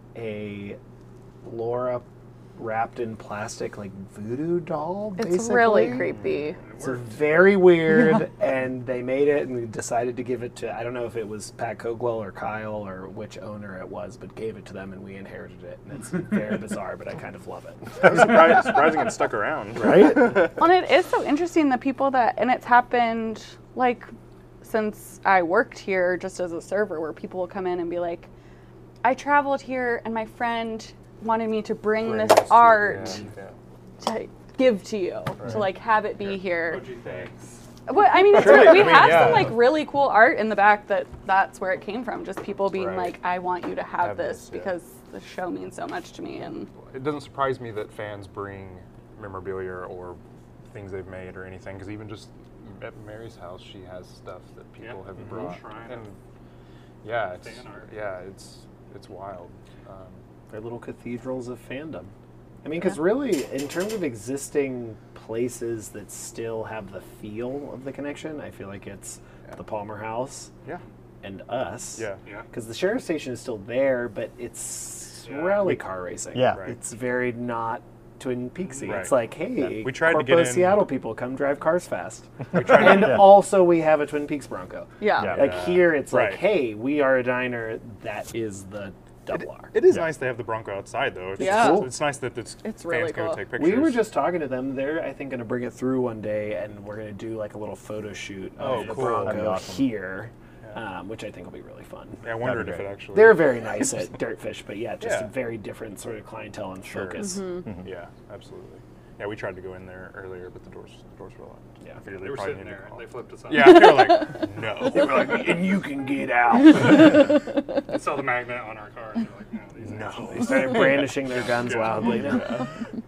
a Laura wrapped in plastic like voodoo doll. It's basically. really creepy. It's very weird, and they made it, and we decided to give it to, I don't know if it was Pat Cogwell or Kyle or which owner it was, but gave it to them, and we inherited it, and it's very bizarre, but I kind of love it. It's surprising, surprising it stuck around. Right? Well, and it is so interesting the people that, and it's happened like since I worked here just as a server, where people will come in and be like, I traveled here and my friend wanted me to bring, Bring this this to- art yeah, to give to you, to like have it be here. What'd you think? Well, I mean, it's Really? we I mean, have yeah. some like really cool art in the back that that's where it came from. Just people being Right. like, I want you to have, Have this, this, yeah. because the show means so much to me. And It doesn't surprise me that fans bring memorabilia or things they've made or anything, because even just at Mary's house, she has stuff that people Yeah. have Mhm. brought. Shrine And of yeah, it's fan art. yeah, it's it's wild. Um, They're little cathedrals of fandom. I mean, because really, in terms of existing places that still have the feel of the connection, I feel like it's Yeah. the Palmer House yeah, and us. yeah, Yeah. Because the sheriff station is still there, but it's Yeah. rally car racing. Yeah. Right. It's very not Twin Peaksy. Right. It's like, hey, We tried to Corpo get in- Seattle people, come drive cars fast. We tried to- and Yeah. also, we have a Twin Peaks Bronco. yeah, Yeah. Like Yeah. here, it's Right. like, hey, we are a diner that is the double R. It is Yeah. nice to have the Bronco outside, though. It's, Yeah. it's, it's nice that it's, It's fans really go cool. take pictures. We were just talking to them. They're, I think, going to bring it through one day, and we're going to do like a little photo shoot Oh, of the cool. Bronco That'd be awesome. here, Yeah. um, which I think will be really fun. Yeah, I wondered That'd if be it great. actually. They're very nice at Dirtfish, but yeah, just Yeah. a very different sort of clientele and Sure. focus. Mm-hmm. Yeah, absolutely. Yeah, we tried to go in there earlier, but the doors the doors were locked. Yeah. I figured They were probably sitting needed there to and call. they flipped us off. Yeah, they were like, no. They were like, and you can get out. They saw the magnet on our car. And they're like, no, these No. assholes. They started brandishing their guns Yeah. loudly. Yeah.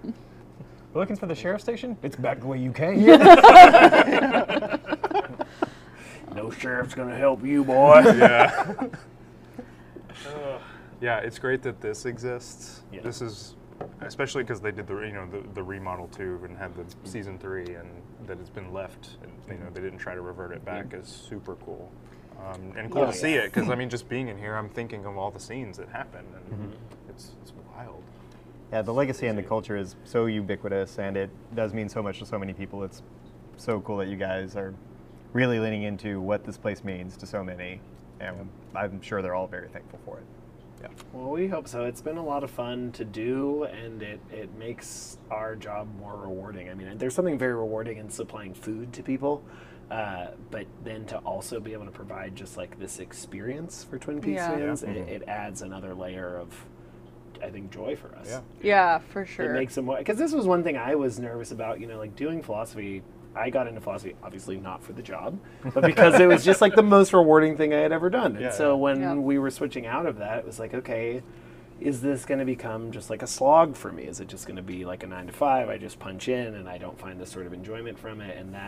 We're looking for the sheriff's station? It's back the way you came. No sheriff's going to help you, boy. Yeah. Yeah, it's great that this exists. Yeah. This is, especially because they did the you know the, the remodel too and had the season three, and that it's been left. And, you know they didn't try to revert it back is super cool, um, and cool Oh, to see yeah. it because I mean just being in here, I'm thinking of all the scenes that happened, and it's it's wild. Yeah, the legacy and the culture is so ubiquitous, and it does mean so much to so many people. It's so cool that you guys are really leaning into what this place means to so many, and I'm sure they're all very thankful for it. Yeah. Well, we hope so. It's been a lot of fun to do, and it, it makes our job more rewarding. I mean, there's something very rewarding in supplying food to people, uh, but then to also be able to provide just like this experience for Twin Peaks Yeah. fans, Yeah. it, it adds another layer of, I think, joy for us. Yeah. yeah, for sure. It makes them more, because this was one thing I was nervous about, you know, like doing philosophy. I got into philosophy, obviously not for the job, but because it was just like the most rewarding thing I had ever done. And Yeah, so yeah. when Yeah. we were switching out of that, it was like, okay, is this going to become just like a slog for me? Is it just going to be like a nine to five? I just punch in and I don't find this sort of enjoyment from it. And that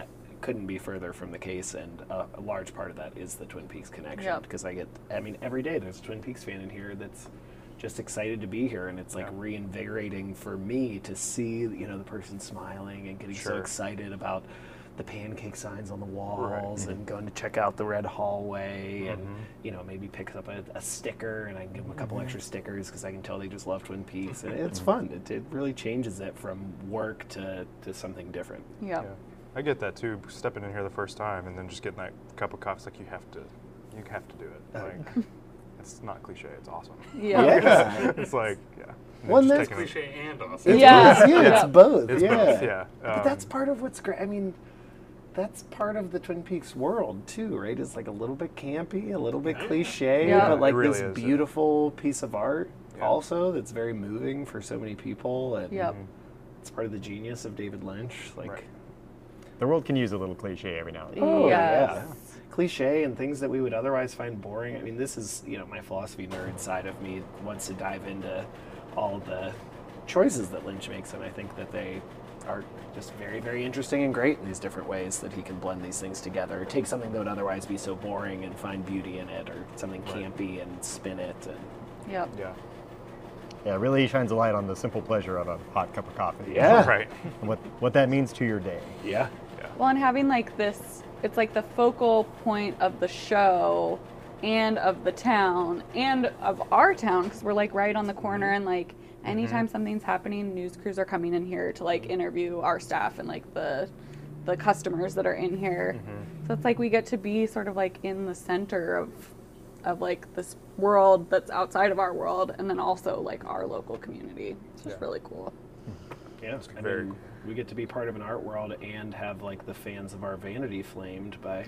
couldn't be further from the case, and uh, a large part of that is the Twin Peaks connection. Yep. Because I get, I mean, every day there's a Twin Peaks fan in here that's just excited to be here, and it's like Yeah. reinvigorating for me to see, you know, the person smiling and getting so Sure. excited about the pancake signs on the walls and going to check out the red hallway and, you know, maybe pick up a, a sticker, and I can give them a couple extra stickers because I can tell they just love Twin Peaks. And it's fun. It, it really changes it from work to, to something different. Yep. Yeah, I get that too. Stepping in here the first time and then just getting that cup of coffee, it's like you have to, you have to do it. Like, it's not cliche. It's awesome. Yeah. Yeah. It's like, yeah. And then Well, just there's taking a- Cliche and awesome. Yeah. It's, yeah, Yeah. it's both. It's yeah. both, yeah. But that's Um, part of what's great. I mean, that's part of the Twin Peaks world too, right? It's like a little bit campy, a little bit cliche, Yeah. but like It really this is, yeah. beautiful piece of art Yeah. also that's very moving for so many people. And Yep. it's part of the genius of David Lynch. Like, Right. The world can use a little cliche every now and then. oh Yes. yeah, cliche and things that we would otherwise find boring. I mean, this is, you know, my philosophy nerd side of me wants to dive into all the choices that Lynch makes, and I think that they are just very, very interesting and great in these different ways that he can blend these things together. Take something that would otherwise be so boring and find beauty in it, or something campy and spin it. And Yep. Yeah. Yeah, it really shines a light on the simple pleasure of a hot cup of coffee. yeah, Right. And what, what that means to your day. yeah, Well, and having like this, it's like the focal point of the show and of the town and of our town, because we're like right on the corner, and like anytime something's happening, news crews are coming in here to like interview our staff and like the the customers that are in here. So it's like we get to be sort of like in the center of of like this world that's outside of our world, and then also like our local community. It's just Yeah. really cool. yeah. I very mean, we get to be part of an art world and have like the fans of our vanity flamed by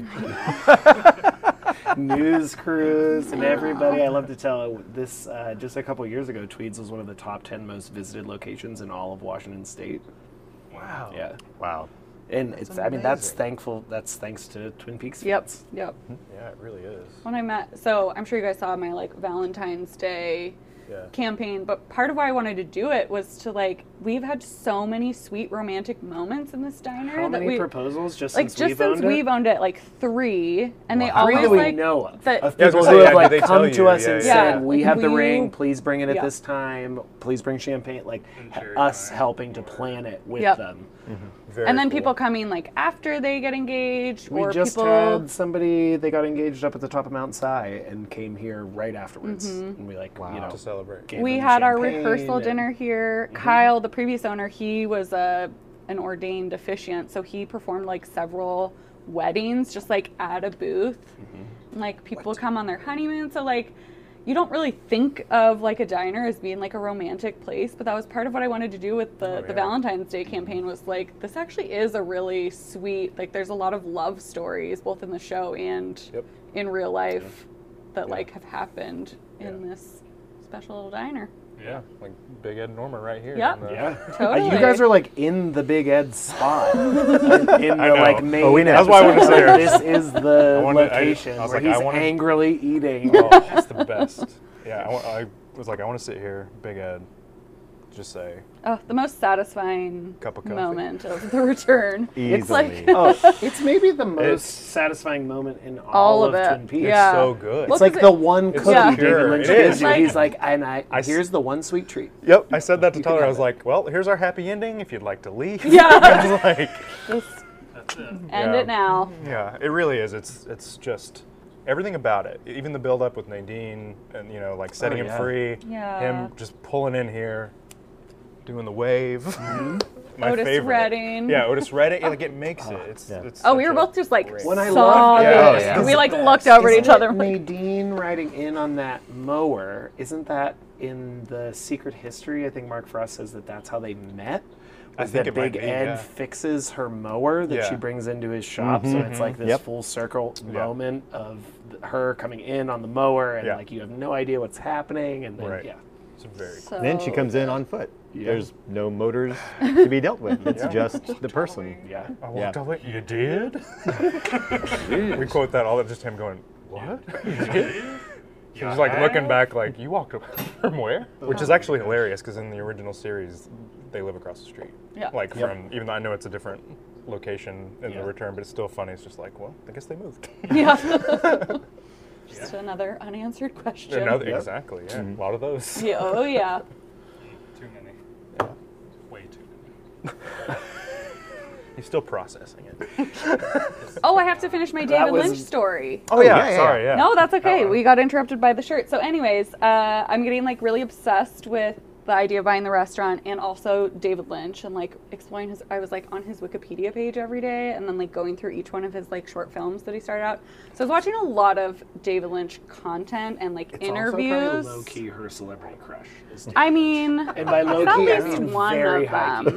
news crews and everybody. I love to tell this. Uh, just a couple years ago, Tweeds was one of the top ten most visited locations in all of Washington State. Wow. Yeah, Wow. and it's. I mean, that's amazing. thankful. That's thanks to Twin Peaks. Yep. fans. Yep. Yeah, it really is. When I met, so I'm sure you guys saw my like Valentine's Day Yeah. campaign, but part of why I wanted to do it was to like, we've had so many sweet romantic moments in this diner How that many we proposals just like since just we've since owned we've it? owned it, like three, and they Three always that we like know of. that- Of Yeah, I was people gonna who say, have yeah, like did they come tell to you? us Yeah, and yeah, said, yeah. "We have the We- ring. Please bring it at yeah. this time. Please bring champagne." Like And ha- cherry us pie. helping to plan it with Yep. them. Very and then cool. people coming like after they get engaged, We or just people had somebody, they got engaged up at the top of Mount Si and came here right afterwards. Mm-hmm. And we like, you Wow. know, to celebrate. gave we them had our champagne rehearsal and- dinner here. Kyle, the previous owner, he was a an ordained officiant, so he performed like several weddings just like at a booth. And, like people come on their honeymoon, so like you don't really think of like a diner as being like a romantic place, but that was part of what I wanted to do with the, Oh, the yeah. Valentine's Day campaign, was like this actually is a really sweet, like there's a lot of love stories both in the show and Yep. in real life that Yeah. like have happened in Yeah. this special little diner. Yeah, like Big Ed Norman right here. Yep. in the- Yeah. Totally. Uh, you guys are like in the Big Ed spot. in the I know. like main Oh, we know. That's why I wanted to say episode. it. This is the I wanted- I- location I was where like, I he's wanted- angrily eating. Oh, it's the best. Yeah, I, wa- I was like, I want to sit here, Big Ed, just say, Oh, the most satisfying Cup of coffee. moment of the return. It's like Easily. Oh, it's maybe the most It's- satisfying moment in all, all of it. Twin Peaks. Yeah. it's so good. Well, It's like 'cause the it- one It's cookie Yeah. David pure. Lynch It gives is. you. Like- He's like, and I, I s- here's the one sweet treat. Yep, I said that to You can Tyler. I have was it. like, well, here's our happy ending if you'd like to leave. Yeah. I was like, just That's it. end Yeah. it now. yeah, it really is. It's it's just everything about it. Even the build up with Nadine and, you know, like setting Oh, him yeah. free. Yeah. Him just pulling in here, doing the wave. My Otis favorite. Redding. Yeah, Otis Redding. Like it makes it. It's, Yeah. it's Oh, we such were a both just like great- When I sobbing. love- Yeah, oh, yeah. We like It's the looked best. over at each Isn't other. it like, Nadine riding in on that mower, isn't that in the Secret History? I think Mark Frost says that that's how they met. I Was think that it might Big be, Ed yeah. fixes her mower that Yeah. she brings into his shop, so it's like this Yep. full circle Yeah. moment of th- her coming in on the mower, and Yeah. like you have no idea what's happening, and then Right. yeah, It's very so Then she comes in good. on foot. Yeah. There's no motors to be dealt with. It's Yeah. just the person. yeah. I Yeah. walked over. You did? We quote that all the just him going, what? You did? She's like looking back, like you walked away from where? Which is actually hilarious because in the original series, they live across the street. Yeah. Like Yep. from even though I know it's a different location in Yeah. the return, but it's still funny. It's just like, well, I guess they moved. Yeah. Just another unanswered question. Another, exactly, yeah. A lot of those. Yeah, oh yeah. Too many. Yeah. Way too many. He's still processing it. Oh, I have to finish my David was- Lynch story. Oh, yeah, yeah, yeah, sorry, yeah. No, that's okay. Oh, We got interrupted by the shirt. So, anyways, uh, I'm getting like really obsessed with the idea of buying the restaurant and also David Lynch and like exploring his. I was like on his Wikipedia page every day and then like going through each one of his like short films that he started out. So I was watching a lot of David Lynch content and like It's interviews. also low key her celebrity crush. is I mean, And by low at key, I least mean one very of high them.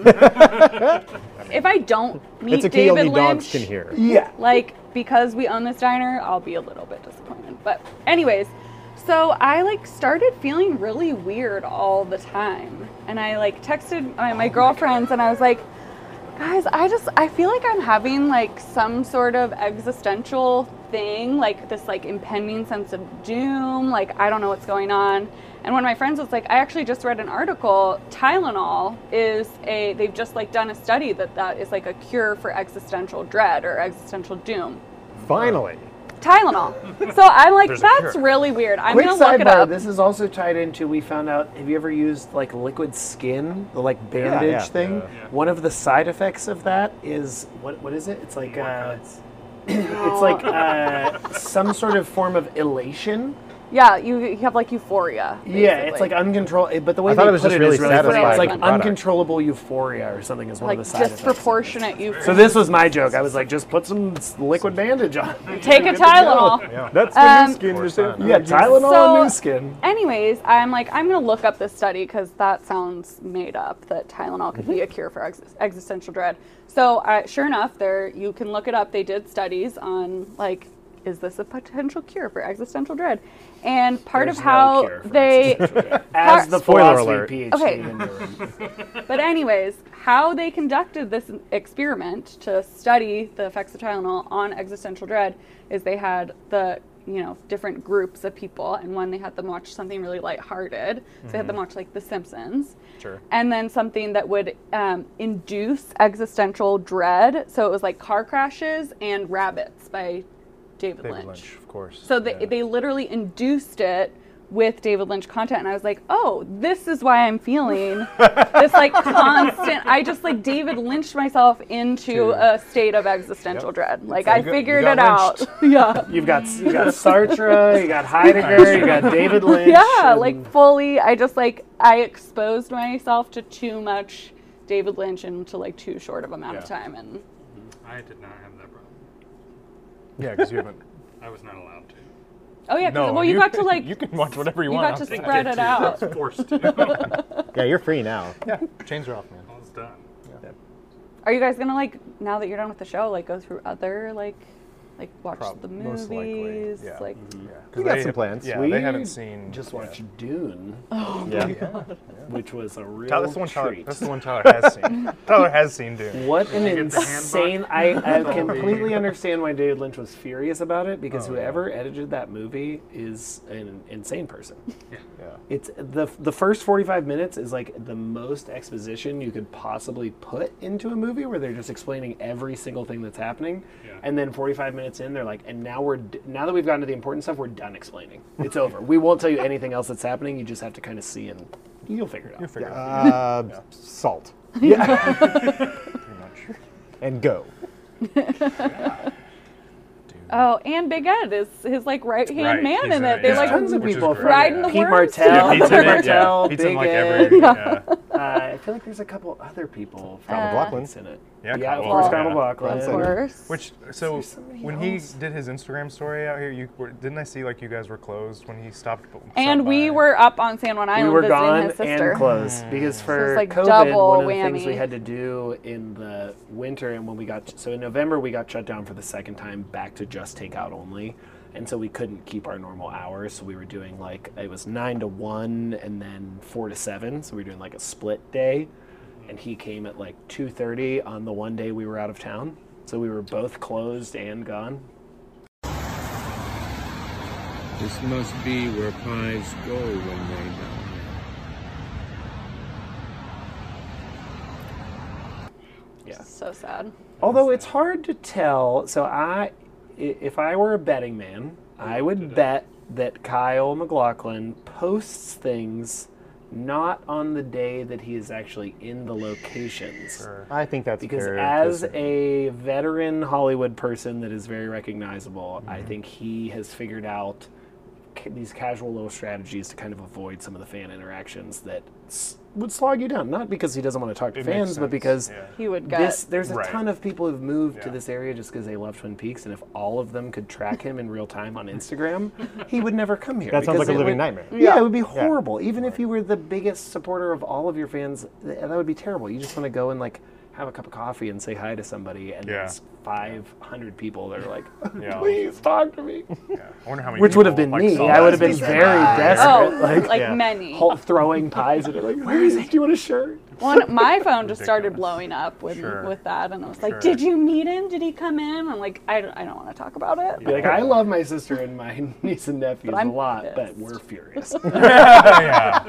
key. If I don't meet It's a key David only Lynch, dogs can hear. Yeah. like because we own this diner, I'll be a little bit disappointed. But anyways, so I like started feeling really weird all the time, and I like texted my, my girlfriends, and I was like, guys, I just I feel like I'm having like some sort of existential thing, like this like impending sense of doom, like I don't know what's going on. And one of my friends was like, I actually just read an article. Tylenol is a, they've just like done a study that that is like a cure for existential dread or existential doom. Finally. Tylenol. So I'm like, There's a that's cure. really weird. I'm Quick going to look it sidebar, up. this is also tied into, we found out, have you ever used like liquid skin, the like bandage yeah. thing? Yeah. Yeah. One of the side effects of that is, what what is it? It's like, uh, Cuts. it's like uh, some sort of form of elation. Yeah, you, you have like euphoria. Yeah, it's basically. like uncontrollable, but the way I thought they it was put just it really is really funny. satisfying It's like product. uncontrollable euphoria or something is one like of the side effects. disproportionate euphoria. So this was my joke. I was like, just put some liquid bandage on. Take a Tylenol. Yeah. That's the Um, new skin Or disinfectant. Yeah, Tylenol So- and new skin. Anyways, I'm like, I'm going to look up this study because that sounds made up, that Tylenol could be a cure for ex- existential dread. So uh, sure enough, there you can look it up. They did studies on like, is this a potential cure for existential dread? And part There's of no how cure for they, As part- the Spoiler philosophy alert. PhD Okay. in the room. but anyways, how they conducted this experiment to study the effects of Tylenol on existential dread is they had the, you know, different groups of people, and one they had them watch something really lighthearted. So they had them watch like The Simpsons. Sure. And then something that would um, induce existential dread. So it was like car crashes and rabbits by David, David Lynch. Lynch, of course. So they, Yeah. they literally induced it with David Lynch content, and I was like, oh, this is why I'm feeling this like constant. I just like David Lynched myself into a state of existential dread. Like I You got- figured you it got out. yeah. You've got you got Sartre, you got Heidegger, you got David Lynch. Yeah, and- like fully. I just like I exposed myself to too much David Lynch into like too short of amount of Yeah. time, and I did not have that problem. Yeah, because you haven't. I was not allowed to. oh yeah, 'cause- No, well you, you- got to like you can watch whatever you you want got to outside. spread Get it to. I out. was forced to. Yeah, you're free now. Yeah, chains are off, man. I was done. Are you guys gonna like now that you're done with the show, like go through other like like watch Prob- the most likely, movies? yeah. Like Yeah, 'cause We got they some have- plans. Yeah, we they haven't seen. just yeah. watched Dune, Yeah. which was a real Tyler, that's the one Tyler. treat. That's the one Tyler has seen. Tyler has seen Dune. What an Did you get the insane! handbook? I, I With all completely the- understand why David Lynch was furious about it because Oh, yeah. whoever edited that movie is an insane person. Yeah. It's the the first forty-five minutes is like the most exposition you could possibly put into a movie where they're just explaining every single thing that's happening, Yeah. and then forty-five minutes in they're like, and now we're d- now that we've gotten to the important stuff, we're done explaining. It's over. We won't tell you anything else that's happening. You just have to kind of see and you'll figure it out. You figure it out. Uh, Salt. Yeah. Pretty much. And go. oh, and Big Ed is his like right hand Right, man he's in a- it. They yeah. like Tons of Which is people great. from riding the Pete worms. Martell, Yeah, Pete's Pete in it. Yeah, Martell, Pete's in Big like Ed. every. Yeah. Uh, I feel like there's a couple other people from Uh, McLaughlin. in it. Yeah, yeah, Kyle of course, Walker. Kyle Yeah. McLaughlin. of Center. course. Which so there somebody when he else? did his Instagram story out here, you were, didn't I see like you guys were closed when he stopped? stopped and we by? were up on San Juan we Island were visiting gone his sister. and closed because for like COVID, double one of the things we whammy. had to do in the winter and when we got so in November we got shut down for the second time back to just takeout only, and so we couldn't keep our normal hours. So we were doing like it was nine to one and then four to seven. So we were doing like a split day, and he came at like two thirty on the one day we were out of town. So we were both closed and gone. This must be where pies go when they die. Yeah. So sad. Although it's hard to tell. So I, i- if I were a betting man, I would bet that Kyle MacLachlan posts things not on the day that he is actually in the locations. I think that's Because fair to as say. a veteran Hollywood person that is very recognizable, I Mm-hmm. think he has figured out ca- these casual little strategies to kind of avoid some of the fan interactions that s- would slog you down. Not because he doesn't want to talk to It makes fans, but sense, because yeah. He would get. this, there's a Right. ton of people who've moved to Yeah. this area just because they love Twin Peaks, and if all of them could track him in real time on Instagram, he would never come here. That sounds because like a it living would- nightmare. Yeah, it would be horrible. Even if you were the biggest supporter of all of your fans, th- that would be terrible. You just want to go and like have a cup of coffee and say hi to somebody, and Yeah. there's five hundred people that are like, Yeah. please talk to me. Yeah. I wonder how many Which would have people, been like, me. saw I would have that. been very desperate. oh, like, like yeah. many. whole- throwing pies at it, like, where is it? Do you want a shirt? One, my phone just started Ridiculous. blowing up with Sure. with that, and I was like, Sure. "Did you meet him? Did he come in?" I'm like, "I don't, I don't want to talk about it." Be like, I love my sister and my niece and nephews But I'm a lot, pissed. but we're furious. Yeah.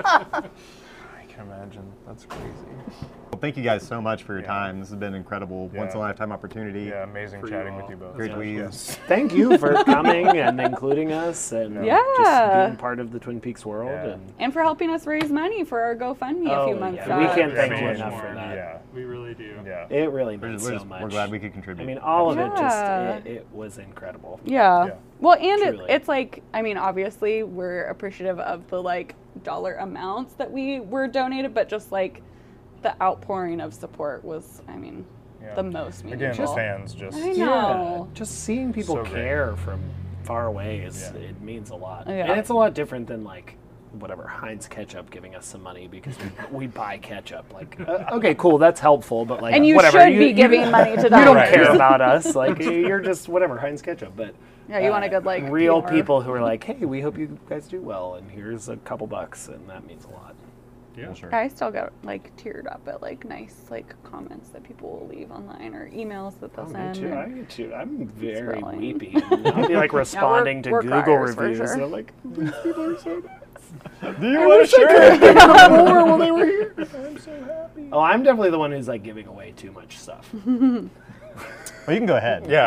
I can imagine. That's crazy. Well, thank you guys so much for your Yeah. time. This has been an incredible, Yeah. once in a lifetime opportunity. Yeah, amazing For you chatting all. with you both. Great Yeah. tweets. Thank you for coming and including us and Yeah. just being part of the Twin Peaks world. Yeah. And And for helping us raise money for our GoFundMe a few Oh, months yeah. We back. can't Yeah, thank I you mean, enough more. for that. Yeah. We really do. Yeah. It really We're, means we're so just- much. we're glad we could contribute. I mean, all of it just, Yeah. it, it was incredible. Yeah. Yeah. Well, and it, Truly. it's like, I mean, obviously we're appreciative of the like dollar amounts that we were donated, but just like the outpouring of support was, I mean, Yeah. the most Again, meaningful. the fans just. I know. Just seeing people So great. care from far away is Yeah. it means a lot. Yeah. And it's a lot different than like whatever Heinz ketchup giving us some money because we, we buy ketchup. Like, uh, okay, cool, that's helpful, but like, And you whatever. should be giving money to You don't donors. care about us. Like, you're just whatever Heinz ketchup. But Yeah, you want a good like real P R. people who are like, hey, we hope you guys do well, and here's a couple bucks, and that means a lot. Yeah. Sure. I still get like teared up at like nice like comments that people will leave online or emails that they'll Oh, me send. too. I get too. I'm very thrilling. weepy. And I'll be like responding to we're Google criers for reviews, sure. and I'm like, these people are so nice. Do you want to share? Give them more while they were here. I'm so happy. Oh, I'm definitely the one who's like giving away too much stuff. Well, you can go ahead. Yeah.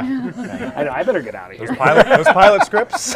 I know. I better get out of Those here. pilot, those pilot scripts.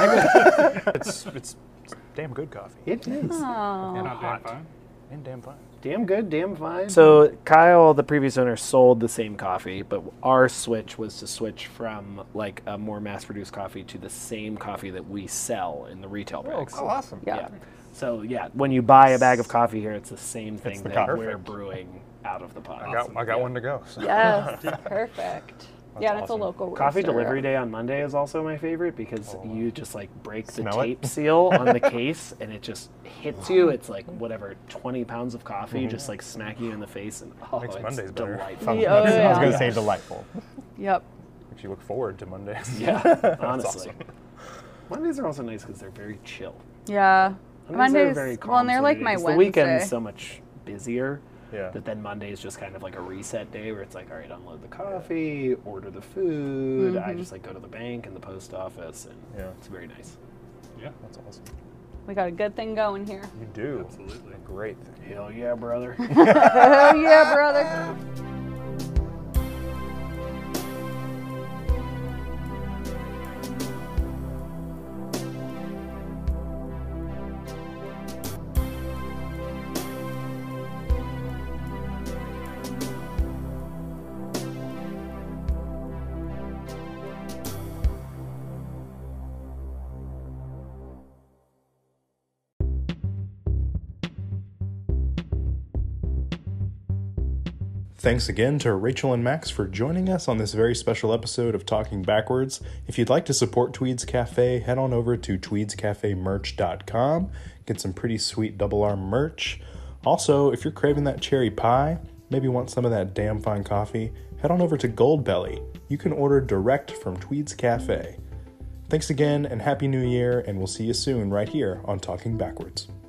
it's, it's it's damn good coffee. It is. Aw. Not damn hot. fine. And damn fine. Damn good, damn fine. So Kyle, the previous owner, sold the same coffee, but our switch was to switch from like a more mass-produced coffee to the same coffee that we sell in the retail bags. Oh, awesome. Yeah. So yeah, when you buy a bag of coffee here, it's the same thing the that coffee. we're brewing out of the pot. I got I got one to go. So. Yes, perfect. yeah, and it's a awesome. local Coffee roaster. delivery day on Monday is also my favorite because you just like break the Smell it? tape seal on the case and it just hits you. It's like whatever, twenty pounds of coffee just like smack you in the face and oh, Makes it's Mondays better. delightful. Yeah, oh, I was yeah. going to say delightful. Yep. Makes you look forward to Mondays. Yeah, honestly. awesome. Mondays are also nice because they're very chill. Yeah. Mondays, Mondays, are very calm. well, and they're sort of like day, my 'cause Wednesday. The weekend's so much busier. Yeah. That then Monday is just kind of like a reset day where it's like, all right, unload the coffee, order the food. I just like go to the bank and the post office, and Yeah. it's very nice. Yeah. That's awesome. We got a good thing going here. You do. Absolutely. A great thing. Hell yeah, brother. Hell yeah, brother. Thanks again to Rachel and Max for joining us on this very special episode of Talking Backwards. If you'd like to support Tweeds Cafe, head on over to tweeds cafe merch dot com. Get some pretty sweet double arm merch. Also, if you're craving that cherry pie, maybe want some of that damn fine coffee, head on over to Goldbelly. You can order direct from Tweeds Cafe. Thanks again and Happy New Year, and we'll see you soon right here on Talking Backwards.